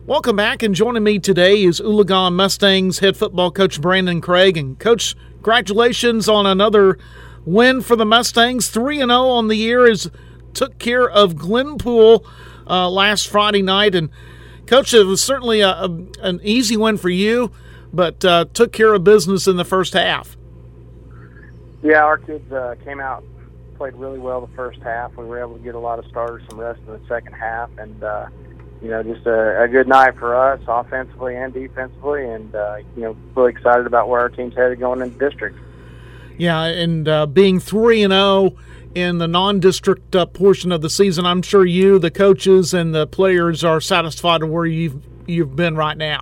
Welcome back, and joining me today is Oologah Mustangs head football coach Brandon Craig. And, Coach, congratulations on another win for the Mustangs. 3-0 on the year as took care of Glenpool last Friday night. And, Coach, it was certainly an easy win for you, but took care of business in the first half. Yeah, our kids came out, played really well the first half. We were able to get a lot of starters some rest in the second half, and just a good night for us offensively and defensively, and really excited about where our team's headed going into district. Yeah, and being 3-0 in the non-district portion of the season, I'm sure you, the coaches, and the players are satisfied with where you've been right now.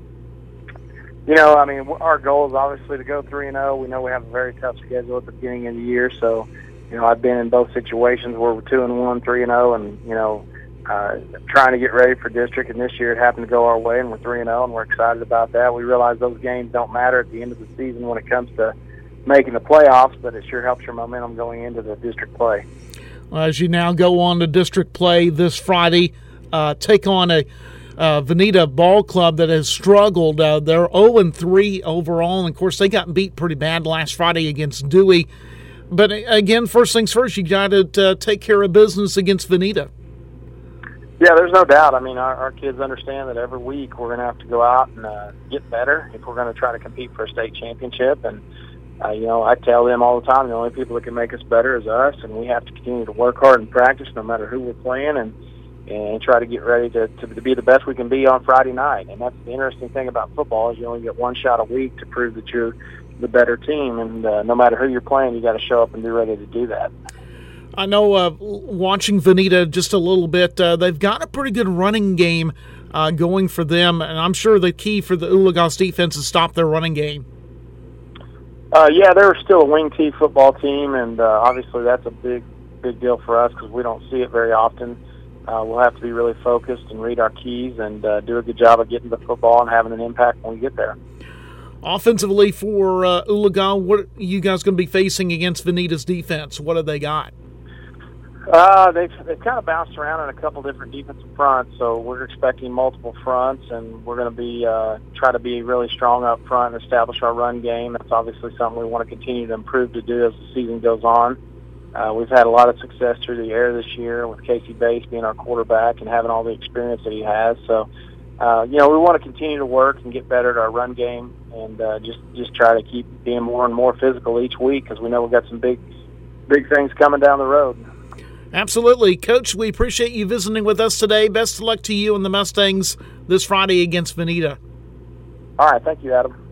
Our goal is obviously to go 3-0. We know we have a very tough schedule at the beginning of the year, so I've been in both situations where we're 2-1, 3-0, and trying to get ready for district. And this year it happened to go our way, and we're 3-0, and we're excited about that. We realize those games don't matter at the end of the season when it comes to making the playoffs, but it sure helps your momentum going into the district play. As you now go on to district play this Friday, take on a Veneta ball club that has struggled. They're 0-3 overall, and of course they got beat pretty bad last Friday against Dewey. But again, first things first, you got to take care of business against Veneta. Yeah, there's no doubt. Our kids understand that every week we're going to have to go out and get better if we're going to try to compete for a state championship. And I tell them all the time, the only people that can make us better is us, and we have to continue to work hard and practice no matter who we're playing, and try to get ready to be the best we can be on Friday night. And that's the interesting thing about football is you only get one shot a week to prove that you're the better team. And no matter who you're playing, you got to show up and be ready to do that. I know watching Veneta just a little bit, they've got a pretty good running game going for them, and I'm sure the key for the Oologah's defense is stop their running game. Yeah, they're still a wing T football team, and obviously that's a big deal for us because we don't see it very often. We'll have to be really focused and read our keys and do a good job of getting the football and having an impact when we get there. Offensively for Oologah, what are you guys going to be facing against Veneta's defense? What have they got? They've kind of bounced around on a couple different defensive fronts, so we're expecting multiple fronts, and we're going to be try to be really strong up front and establish our run game. That's obviously something we want to continue to improve to do as the season goes on. We've had a lot of success through the air this year with Casey Bates being our quarterback and having all the experience that he has. So, we want to continue to work and get better at our run game and just try to keep being more and more physical each week because we know we've got some big things coming down the road. Absolutely. Coach, we appreciate you visiting with us today. Best of luck to you and the Mustangs this Friday against Veneta. All right. Thank you, Adam.